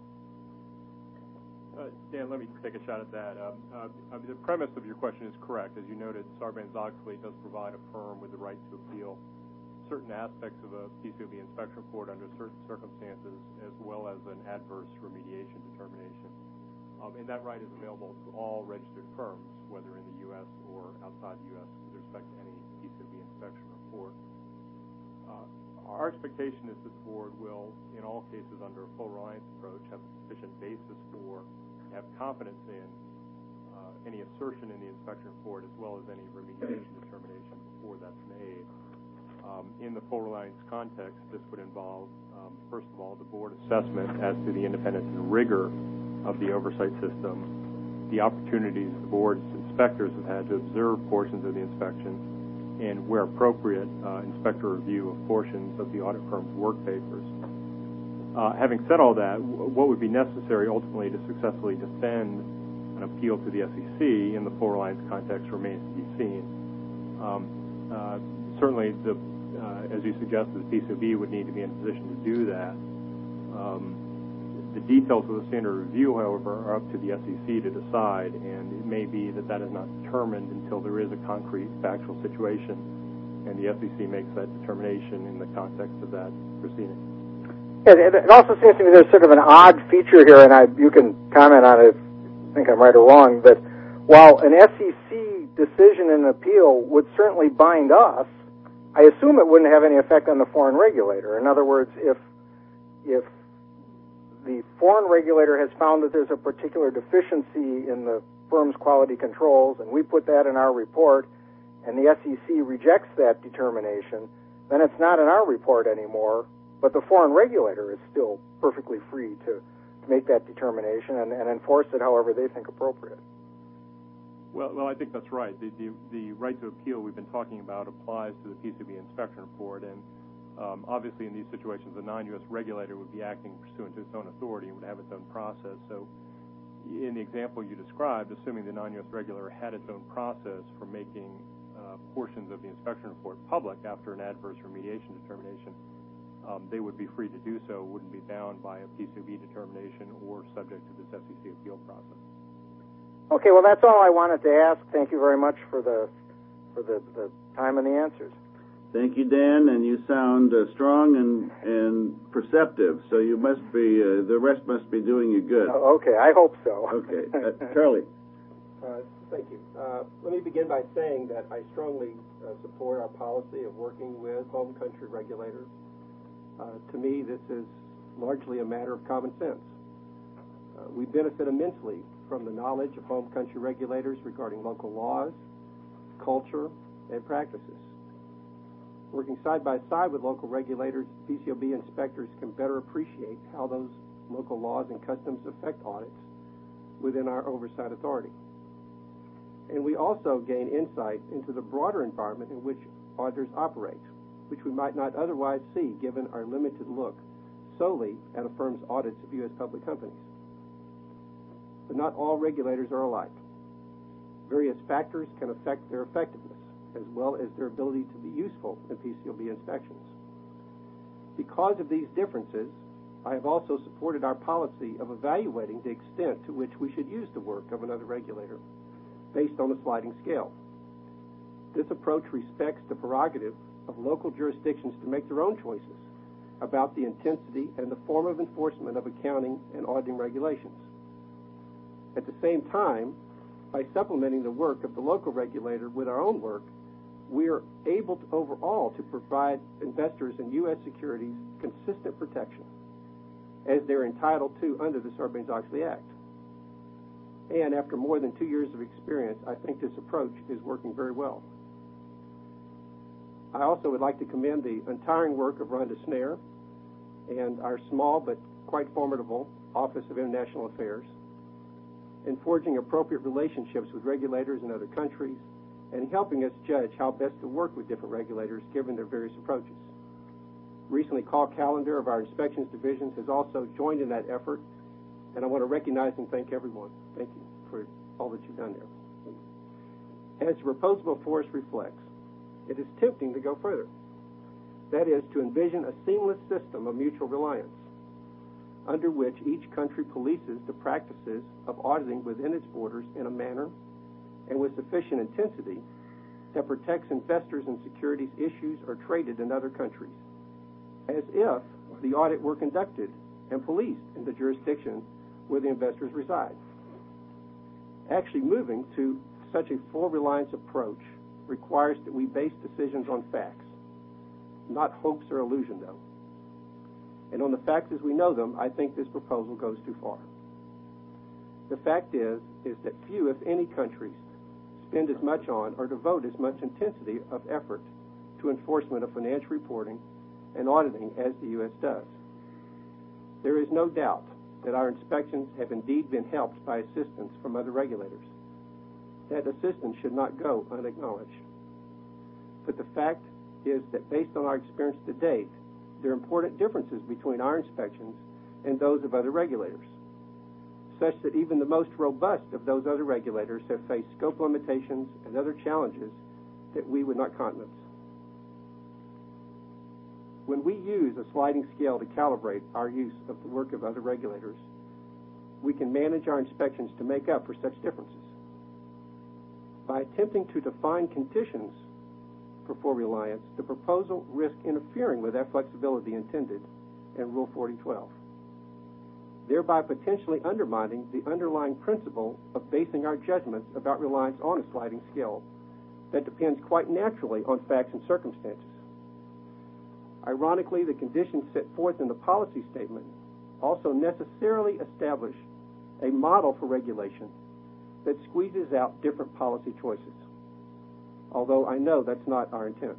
Dan, let me take a shot at that. The premise of your question is correct. As you noted, Sarbanes-Oxley does provide a firm with the right to appeal certain aspects of a PCAOB inspection report under certain circumstances, as well as an adverse remediation determination. And that right is available to all registered firms, whether in the U.S. or outside the U.S., with respect to any PCAOB inspection report. Our expectation is that the board will, in all cases under a full reliance approach, have a sufficient basis for, have confidence in any assertion in the inspection report as well as any remediation determination before that's made. In the full reliance context, this would involve, first of all, the board assessment as to the independence and rigor of the oversight system, the opportunities the board's inspectors have had to observe portions of the inspection, and where appropriate, inspector review of portions of the audit firm's work papers. Having said all that, what would be necessary ultimately to successfully defend an appeal to the SEC in the full reliance context remains to be seen. Certainly, as you suggested, the PCAOB would need to be in a position to do that. The details of the standard review, however, are up to the SEC to decide, and it may be that that is not determined until there is a concrete factual situation, and the SEC makes that determination in the context of that proceeding. It also seems to me there's sort of an odd feature here, and you can comment on it if you think I'm right or wrong, but while an SEC decision and appeal would certainly bind us, I assume it wouldn't have any effect on the foreign regulator. In other words, if the foreign regulator has found that there's a particular deficiency in the firm's quality controls, and we put that in our report, and the SEC rejects that determination, then it's not in our report anymore, but the foreign regulator is still perfectly free to make that determination and enforce it however they think appropriate. Well, I think that's right. The right to appeal we've been talking about applies to the PCAOB inspection report, and obviously in these situations, the non-U.S. regulator would be acting pursuant to its own authority and would have its own process. So in the example you described, assuming the non-U.S. regulator had its own process for making portions of the inspection report public after an adverse remediation determination, they would be free to do so, wouldn't be bound by a PCAOB determination or subject to this SEC appeal process. Okay, well, that's all I wanted to ask. Thank you very much for the time and the answers. Thank you, Dan, and you sound strong and perceptive, so you must be, the rest must be doing you good. Okay, I hope so. Okay. Charlie. Thank you. Let me begin by saying that I strongly support our policy of working with home country regulators. To me, this is largely a matter of common sense. We benefit immensely from the knowledge of home country regulators regarding local laws, culture, and practices. Working side by side with local regulators, PCAOB inspectors can better appreciate how those local laws and customs affect audits within our oversight authority. And we also gain insight into the broader environment in which auditors operate, which we might not otherwise see given our limited look solely at a firm's audits of U.S. public companies. But not all regulators are alike. Various factors can affect their effectiveness, as well as their ability to be useful in PCAOB inspections. Because of these differences, I have also supported our policy of evaluating the extent to which we should use the work of another regulator based on a sliding scale. This approach respects the prerogative of local jurisdictions to make their own choices about the intensity and the form of enforcement of accounting and auditing regulations. At the same time, by supplementing the work of the local regulator with our own work, we are able to overall to provide investors in U.S. securities consistent protection as they're entitled to under the Sarbanes-Oxley Act. And after more than 2 years of experience, I think this approach is working very well. I also would like to commend the untiring work of Rhonda Snare and our small but quite formidable Office of International Affairs in forging appropriate relationships with regulators in other countries and helping us judge how best to work with different regulators given their various approaches. Recently, Carl Callender of our inspections divisions has also joined in that effort, and I want to recognize and thank everyone. Thank you for all that you've done there. As the proposal before us reflects, it is tempting to go further. That is, to envision a seamless system of mutual reliance, under which each country polices the practices of auditing within its borders in a manner and with sufficient intensity that protects investors and securities issues are traded in other countries, as if the audit were conducted and policed in the jurisdiction where the investors reside. Actually, moving to such a full reliance approach requires that we base decisions on facts, not hopes or illusion, though. And on the facts as we know them, I think this proposal goes too far. The fact is that few, if any, countries spend as much on or devote as much intensity of effort to enforcement of financial reporting and auditing as the U.S. does. There is no doubt that our inspections have indeed been helped by assistance from other regulators. That assistance should not go unacknowledged. But the fact is that based on our experience to date, there are important differences between our inspections and those of other regulators, such that even the most robust of those other regulators have faced scope limitations and other challenges that we would not countenance. When we use a sliding scale to calibrate our use of the work of other regulators, we can manage our inspections to make up for such differences. By attempting to define conditions for full reliance, the proposal risks interfering with that flexibility intended in Rule 4012, thereby potentially undermining the underlying principle of basing our judgments about reliance on a sliding scale that depends quite naturally on facts and circumstances. Ironically, the conditions set forth in the policy statement also necessarily establish a model for regulation that squeezes out different policy choices, although I know that's not our intent.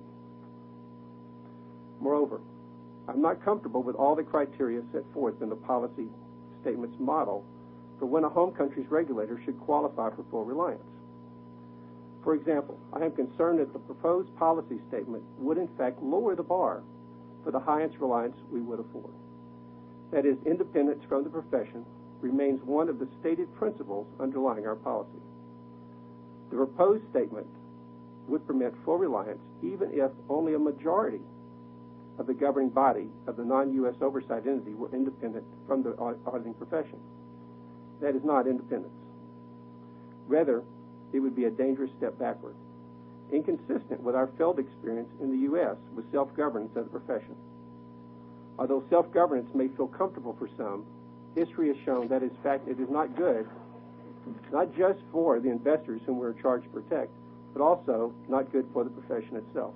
Moreover, I'm not comfortable with all the criteria set forth in the policy statement's model for when a home country's regulator should qualify for full reliance. For example, I am concerned that the proposed policy statement would in fact lower the bar for the highest reliance we would afford. That is, independence from the profession remains one of the stated principles underlying our policy. The proposed statement would permit full reliance even if only a majority of the governing body of the non-U.S. oversight entity were independent from the auditing profession. That is not independence. Rather, it would be a dangerous step backward, inconsistent with our failed experience in the U.S. with self-governance of the profession. Although self-governance may feel comfortable for some, history has shown that in fact it is not good, not just for the investors whom we're charged to protect, but also not good for the profession itself.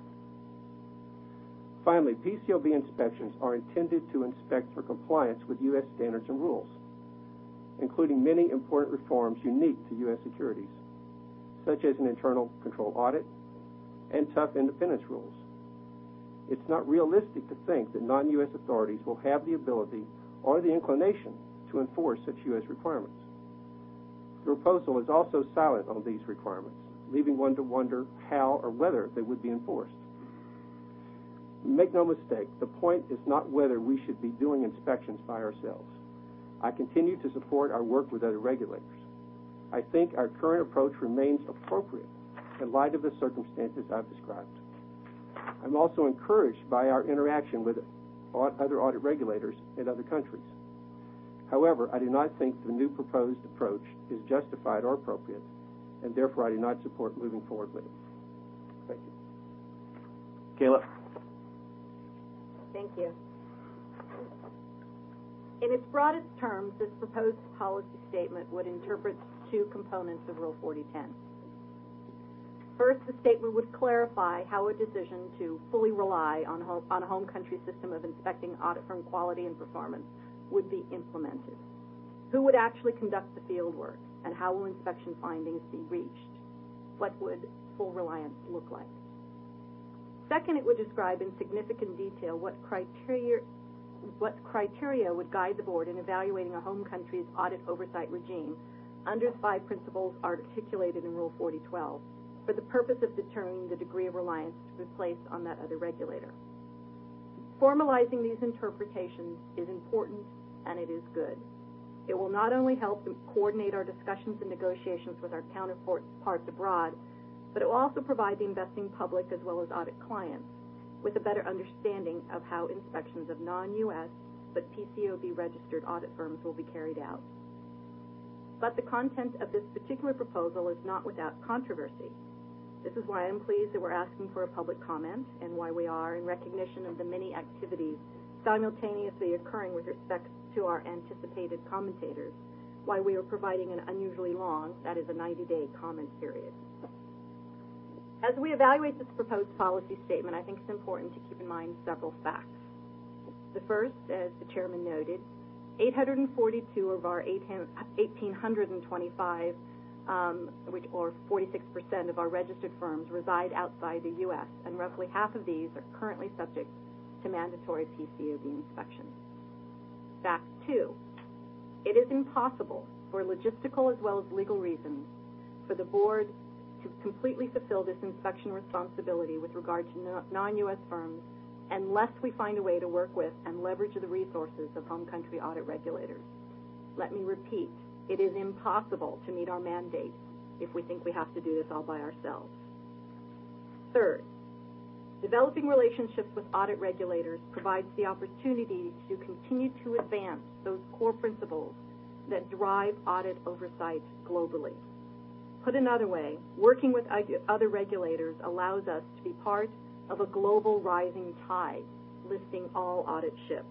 Finally, PCAOB inspections are intended to inspect for compliance with U.S. standards and rules, including many important reforms unique to U.S. securities, such as an internal control audit and tough independence rules. It's not realistic to think that non-U.S. authorities will have the ability or the inclination to enforce such U.S. requirements. The proposal is also silent on these requirements, leaving one to wonder how or whether they would be enforced. Make no mistake, the point is not whether we should be doing inspections by ourselves. I continue to support our work with other regulators. I think our current approach remains appropriate in light of the circumstances I've described. I'm also encouraged by our interaction with other audit regulators in other countries. However, I do not think the new proposed approach is justified or appropriate, and therefore I do not support moving forward with it. Thank you. Kayla? Thank you. In its broadest terms, this proposed policy statement would interpret two components of Rule 4010. First, the statement would clarify how a decision to fully rely on a home country system of inspecting audit firm quality and performance would be implemented. Who would actually conduct the field work, and how will inspection findings be reached? What would full reliance look like? Second, it would describe in significant detail what criteria would guide the board in evaluating a home country's audit oversight regime under the 5 principles articulated in Rule 4012 for the purpose of determining the degree of reliance to be placed on that other regulator. Formalizing these interpretations is important, and it is good. It will not only help coordinate our discussions and negotiations with our counterparts abroad, but it will also provide the investing public as well as audit clients with a better understanding of how inspections of non-U.S. but PCAOB registered audit firms will be carried out. But the content of this particular proposal is not without controversy. This is why I'm pleased that we're asking for a public comment, and why we are, in recognition of the many activities simultaneously occurring with respect to our anticipated commentators, why we are providing an unusually long, that is a 90-day comment period. As we evaluate this proposed policy statement, I think it's important to keep in mind several facts. The first, as the chairman noted, 842 of our 1,825, or 46% of our registered firms, reside outside the U.S., and roughly half of these are currently subject to mandatory PCAOB inspections. Fact 2, it is impossible, for logistical as well as legal reasons, for the board to completely fulfill this inspection responsibility with regard to non-U.S. firms unless we find a way to work with and leverage the resources of home country audit regulators. Let me repeat, it is impossible to meet our mandate if we think we have to do this all by ourselves. Third, developing relationships with audit regulators provides the opportunity to continue to advance those core principles that drive audit oversight globally. Put another way, working with other regulators allows us to be part of a global rising tide, lifting all audit ships.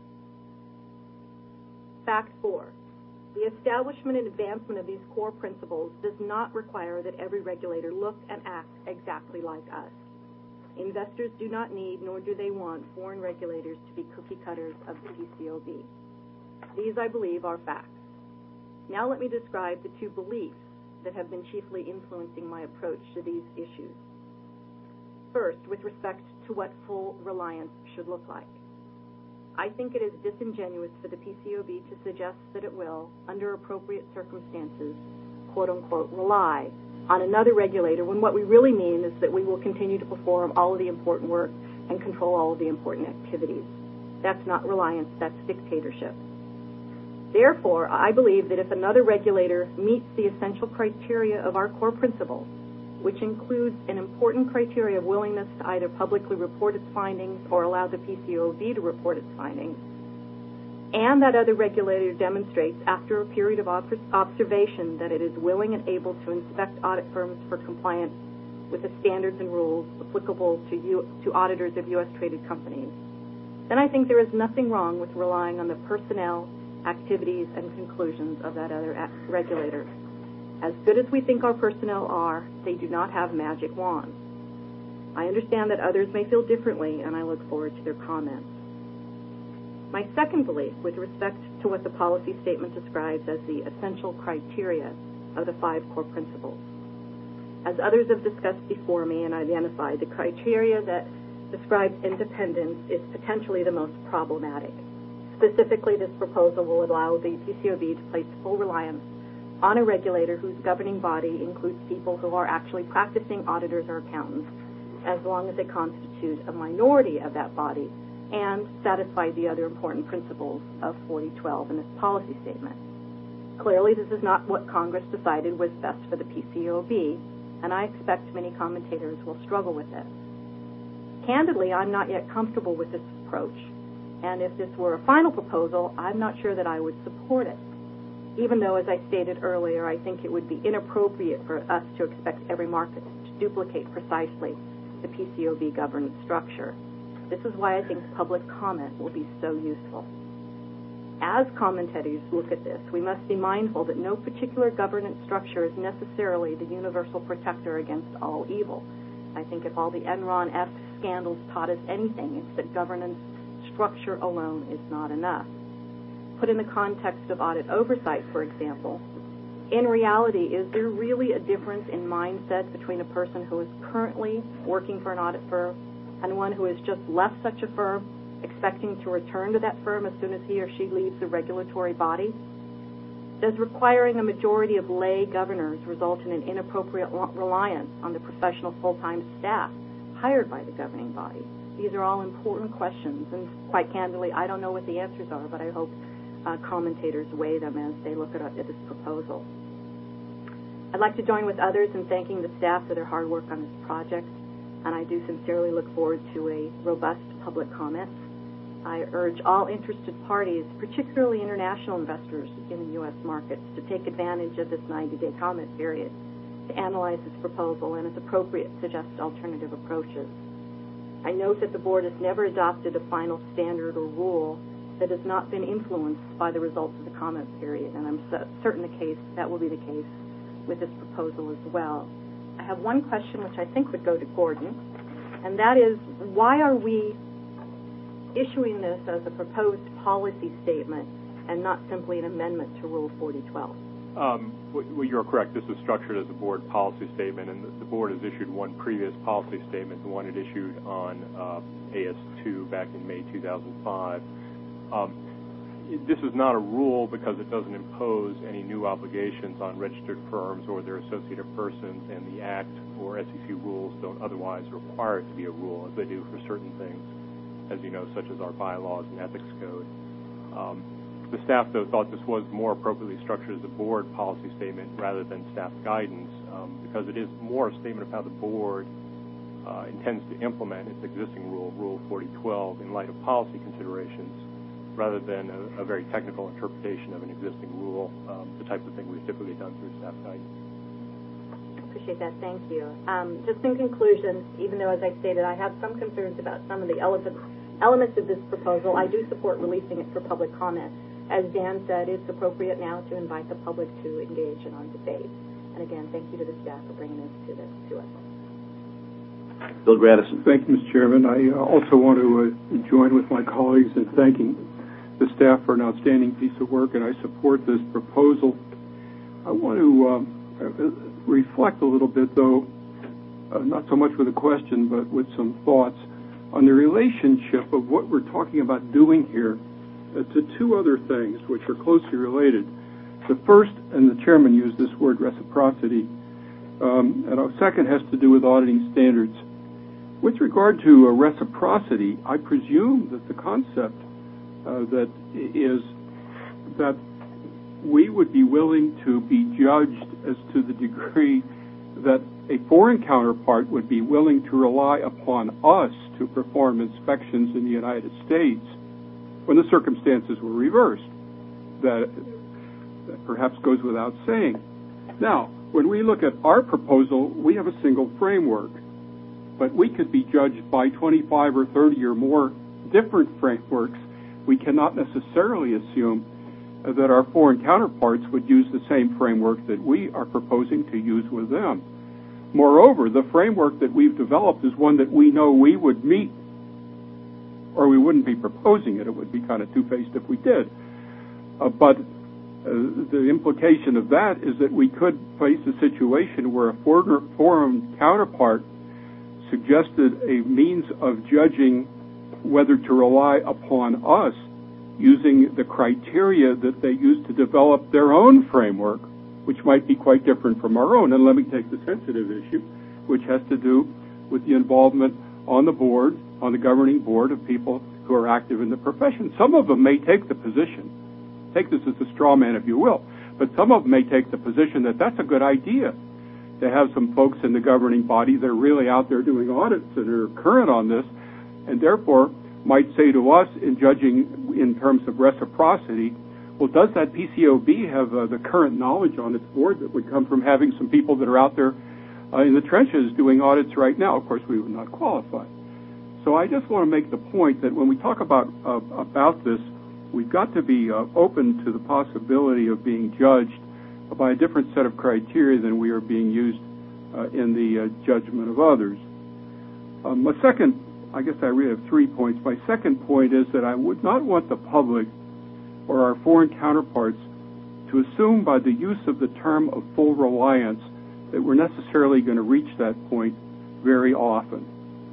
Fact 4, the establishment and advancement of these core principles does not require that every regulator look and act exactly like us. Investors do not need, nor do they want, foreign regulators to be cookie cutters of the PCAOB. These, I believe, are facts. Now let me describe the two beliefs that have been chiefly influencing my approach to these issues. First, with respect to what full reliance should look like. I think it is disingenuous for the PCAOB to suggest that it will, under appropriate circumstances, quote-unquote, rely on another regulator, when what we really mean is that we will continue to perform all of the important work and control all of the important activities. That's not reliance, that's dictatorship. Therefore, I believe that if another regulator meets the essential criteria of our core principles, which includes an important criteria of willingness to either publicly report its findings or allow the PCAOB to report its findings, and that other regulator demonstrates after a period of observation that it is willing and able to inspect audit firms for compliance with the standards and rules applicable to auditors of U.S. traded companies, then I think there is nothing wrong with relying on the personnel, activities, and conclusions of that other regulator. As good as we think our personnel are, they do not have magic wands. I understand that others may feel differently, and I look forward to their comments. My second belief, with respect to what the policy statement describes as the essential criteria of the 5 core principles. As others have discussed before me and identified, the criteria that describes independence is potentially the most problematic. Specifically, this proposal will allow the PCAOB to place full reliance on a regulator whose governing body includes people who are actually practicing auditors or accountants, as long as they constitute a minority of that body and satisfy the other important principles of 4012 in this policy statement. Clearly, this is not what Congress decided was best for the PCAOB, and I expect many commentators will struggle with it. Candidly, I'm not yet comfortable with this approach, and if this were a final proposal, I'm not sure that I would support it. even though, as I stated earlier, I think it would be inappropriate for us to expect every market to duplicate precisely the PCAOB governance structure. This is why I think public comment will be so useful. As commentators look at this, we must be mindful that no particular governance structure is necessarily the universal protector against all evil. I think if all the Enron-F scandals taught us anything, it's that governance structure alone is not enough. Put in the context of audit oversight, for example, in reality, is there really a difference in mindset between a person who is currently working for an audit firm and one who has just left such a firm, expecting to return to that firm as soon as he or she leaves the regulatory body? Does requiring a majority of lay governors result in an inappropriate reliance on the professional full-time staff hired by the governing body? These are all important questions, and quite candidly, I don't know what the answers are, but I hope commentators weigh them as they look at this proposal. I'd like to join with others in thanking the staff for their hard work on this project, and I do sincerely look forward to a robust public comment. I urge all interested parties, particularly international investors in the U.S. markets, to take advantage of this 90-day comment period to analyze this proposal and, as appropriate, suggest alternative approaches. I note that the board has never adopted a final standard or rule that has not been influenced by the results of the comment period, and I'm certain that will be the case with this proposal as well. I have one question which I think would go to Gordon, and that is, why are we issuing this as a proposed policy statement and not simply an amendment to Rule 4012? Well, you're correct. This is structured as a board policy statement, and the board has issued one previous policy statement, the one it issued on AS2 back in May 2005. This is not a rule because it doesn't impose any new obligations on registered firms or their associated persons, and the Act or SEC rules don't otherwise require it to be a rule, as they do for certain things, as you know, such as our bylaws and ethics code. The staff, though, thought this was more appropriately structured as a board policy statement rather than staff guidance, because it is more a statement of how the board intends to implement its existing rule, Rule 4012, in light of policy considerations, rather than a very technical interpretation of an existing rule, the type of thing we've typically done through staff guidance. Appreciate that. Thank you. Just in conclusion, even though, as I stated, I have some concerns about some of the elements of this proposal, I do support releasing it for public comment. As Dan said, it's appropriate now to invite the public to engage in our debate. And again, thank you to the staff for bringing this to us. Bill Gradison. Thank you, Mr. Chairman. I also want to join with my colleagues in thanking the staff for an outstanding piece of work, and I support this proposal. I want to reflect a little bit, though, not so much with a question, but with some thoughts on the relationship of what we're talking about doing here to two other things which are closely related. The first, and the chairman used this word, reciprocity, and our second has to do with auditing standards. With regard to reciprocity, I presume that the concept that is that we would be willing to be judged as to the degree that a foreign counterpart would be willing to rely upon us to perform inspections in the United States when the circumstances were reversed. That perhaps goes without saying. Now, when we look at our proposal, we have a single framework, but we could be judged by 25 or 30 or more different frameworks. We cannot necessarily assume that our foreign counterparts would use the same framework that we are proposing to use with them. Moreover, the framework that we've developed is one that we know we would meet, or we wouldn't be proposing it. It would be kind of two-faced if we did. But the implication of that is that we could face a situation where a foreign counterpart suggested a means of judging whether to rely upon us using the criteria that they use to develop their own framework, which might be quite different from our own. And let me take the sensitive issue, which has to do with the involvement on the board, on the governing board, of people who are active in the profession. Some of them may take the position, take this as a straw man if you will, but some of them may take the position that that's a good idea to have some folks in the governing body that are really out there doing audits and are current on this, and therefore might say to us in judging in terms of reciprocity, well, does that PCAOB have the current knowledge on its board that would come from having some people that are out there in the trenches doing audits right now? Of course, we would not qualify. So I just want to make the point that when we talk about this, we've got to be open to the possibility of being judged by a different set of criteria than we are being used in the judgment of others. My second, I guess I really have 3 points. My second point is that I would not want the public or our foreign counterparts to assume by the use of the term of full reliance that we're necessarily going to reach that point very often.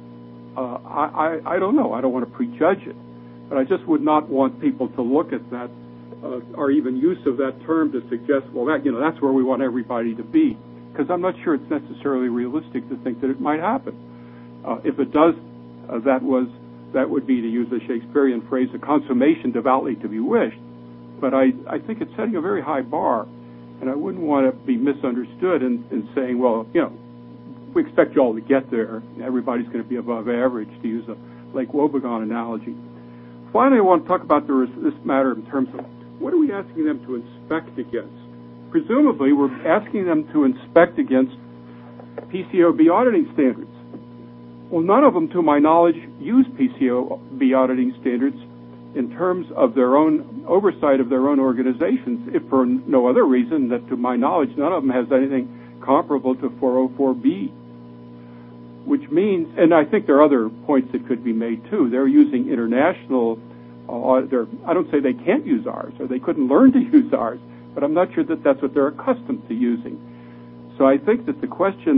I don't know. I don't want to prejudge it. But I just would not want people to look at that or even use of that term to suggest, well, that's where we want everybody to be. Because I'm not sure it's necessarily realistic to think that it might happen. If it does, that would be, to use the Shakespearean phrase, a consummation devoutly to be wished. But I think it's setting a very high bar, and I wouldn't want to be misunderstood in saying, well, we expect you all to get there. Everybody's going to be above average, to use a Lake Wobegon analogy. Finally, I want to talk about this matter in terms of what are we asking them to inspect against? Presumably, we're asking them to inspect against PCAOB auditing standards. Well, none of them, to my knowledge, use PCAOB auditing standards in terms of their own oversight of their own organizations, if for no other reason that, to my knowledge, none of them has anything comparable to 404B, which means, and I think there are other points that could be made too, they're using international, I don't say they can't use ours, or they couldn't learn to use ours, but I'm not sure that that's what they're accustomed to using. So I think that the question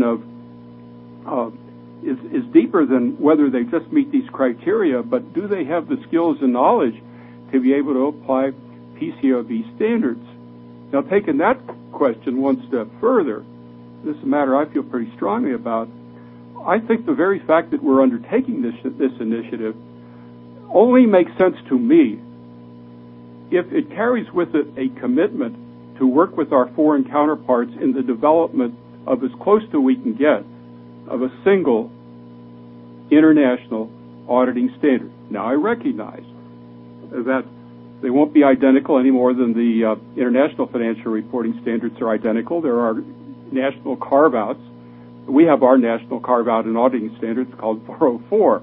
is deeper than whether they just meet these criteria, but do they have the skills and knowledge to be able to apply PCAOB standards? Now, taking that question one step further, this is a matter I feel pretty strongly about. I think the very fact that we're undertaking this initiative only makes sense to me if it carries with it a commitment to work with our foreign counterparts in the development of, as close to we can get, of a single international auditing standard. Now, I recognize that they won't be identical any more than the international financial reporting standards are identical. There are national carve-outs. We have our national carve-out and auditing standards called 404.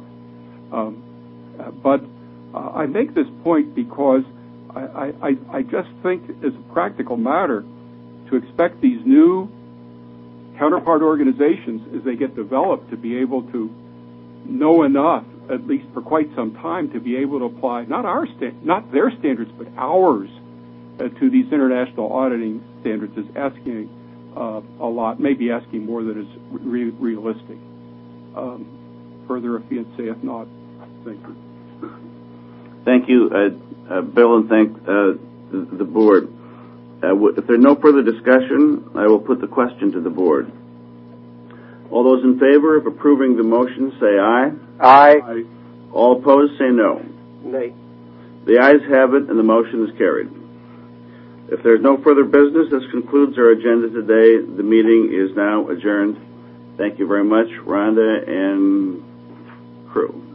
But I make this point because I just think, as a practical matter, to expect these new counterpart organizations, as they get developed, to be able to know enough, at least for quite some time, to be able to apply not their standards, but ours to these international auditing standards is asking a lot, maybe asking more than is realistic. Further, if you say if not, thank you. Thank you, Bill, and thank the board. If there's no further discussion, I will put the question to the board. All those in favor of approving the motion say aye. Aye. Aye. All opposed say no. Nay. The ayes have it, and the motion is carried. If there's no further business, this concludes our agenda today. The meeting is now adjourned. Thank you very much, Rhonda and crew.